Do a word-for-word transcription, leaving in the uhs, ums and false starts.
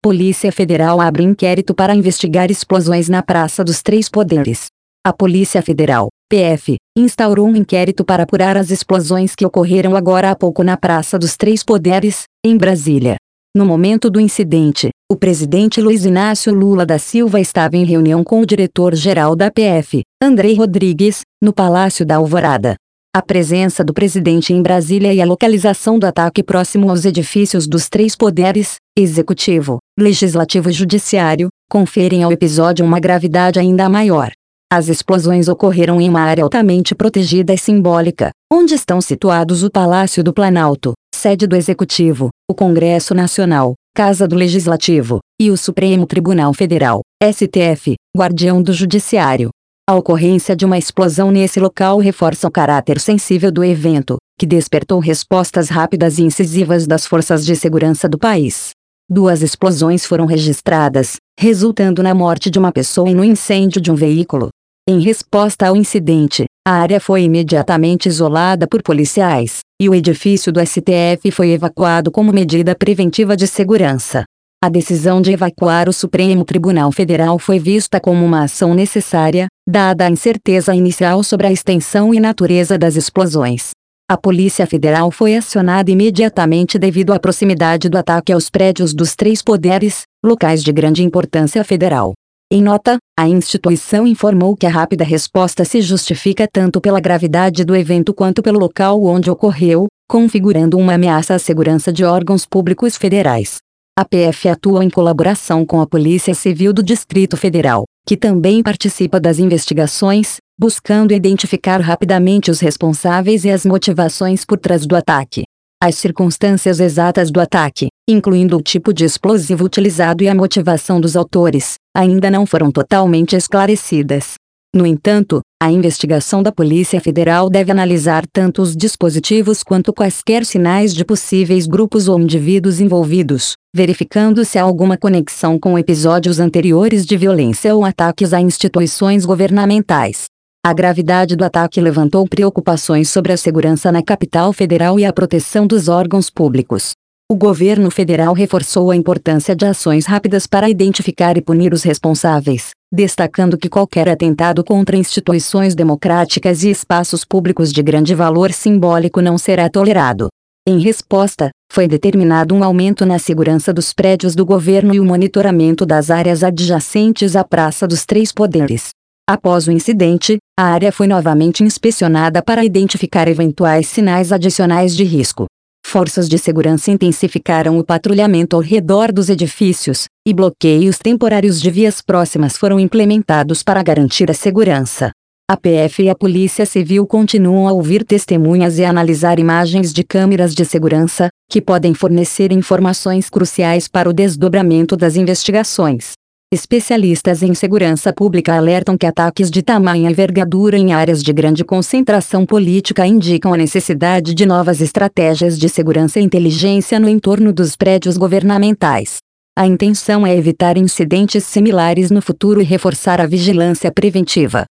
Polícia Federal abre inquérito para investigar explosões na Praça dos Três Poderes. A Polícia Federal, P F, instaurou um inquérito para apurar as explosões que ocorreram agora há pouco na Praça dos Três Poderes, em Brasília. No momento do incidente, o presidente Luiz Inácio Lula da Silva estava em reunião com o diretor-geral da P F, Andrei Rodrigues, no Palácio da Alvorada. A presença do presidente em Brasília e a localização do ataque próximo aos edifícios dos três poderes, executivo, legislativo e judiciário, conferem ao episódio uma gravidade ainda maior. As explosões ocorreram em uma área altamente protegida e simbólica, onde estão situados o Palácio do Planalto, sede do Executivo, o Congresso Nacional, Casa do Legislativo, e o Supremo Tribunal Federal, S T F, guardião do Judiciário. A ocorrência de uma explosão nesse local reforça o caráter sensível do evento, que despertou respostas rápidas e incisivas das forças de segurança do país. Duas explosões foram registradas, resultando na morte de uma pessoa e no incêndio de um veículo. Em resposta ao incidente, a área foi imediatamente isolada por policiais, e o edifício do S T F foi evacuado como medida preventiva de segurança. A decisão de evacuar o Supremo Tribunal Federal foi vista como uma ação necessária, dada a incerteza inicial sobre a extensão e natureza das explosões. A Polícia Federal foi acionada imediatamente devido à proximidade do ataque aos prédios dos três poderes, locais de grande importância federal. Em nota, a instituição informou que a rápida resposta se justifica tanto pela gravidade do evento quanto pelo local onde ocorreu, configurando uma ameaça à segurança de órgãos públicos federais. A P F atua em colaboração com a Polícia Civil do Distrito Federal, que também participa das investigações, buscando identificar rapidamente os responsáveis e as motivações por trás do ataque. As circunstâncias exatas do ataque, incluindo o tipo de explosivo utilizado e a motivação dos autores, ainda não foram totalmente esclarecidas. No entanto, a investigação da Polícia Federal deve analisar tanto os dispositivos quanto quaisquer sinais de possíveis grupos ou indivíduos envolvidos, verificando se há alguma conexão com episódios anteriores de violência ou ataques a instituições governamentais. A gravidade do ataque levantou preocupações sobre a segurança na capital federal e a proteção dos órgãos públicos. O governo federal reforçou a importância de ações rápidas para identificar e punir os responsáveis, destacando que qualquer atentado contra instituições democráticas e espaços públicos de grande valor simbólico não será tolerado. Em resposta, foi determinado um aumento na segurança dos prédios do governo e o monitoramento das áreas adjacentes à Praça dos Três Poderes. Após o incidente, a área foi novamente inspecionada para identificar eventuais sinais adicionais de risco. Forças de segurança intensificaram o patrulhamento ao redor dos edifícios, e bloqueios temporários de vias próximas foram implementados para garantir a segurança. A P F e a Polícia Civil continuam a ouvir testemunhas e a analisar imagens de câmeras de segurança, que podem fornecer informações cruciais para o desdobramento das investigações. Especialistas em segurança pública alertam que ataques de tamanha envergadura em áreas de grande concentração política indicam a necessidade de novas estratégias de segurança e inteligência no entorno dos prédios governamentais. A intenção é evitar incidentes similares no futuro e reforçar a vigilância preventiva.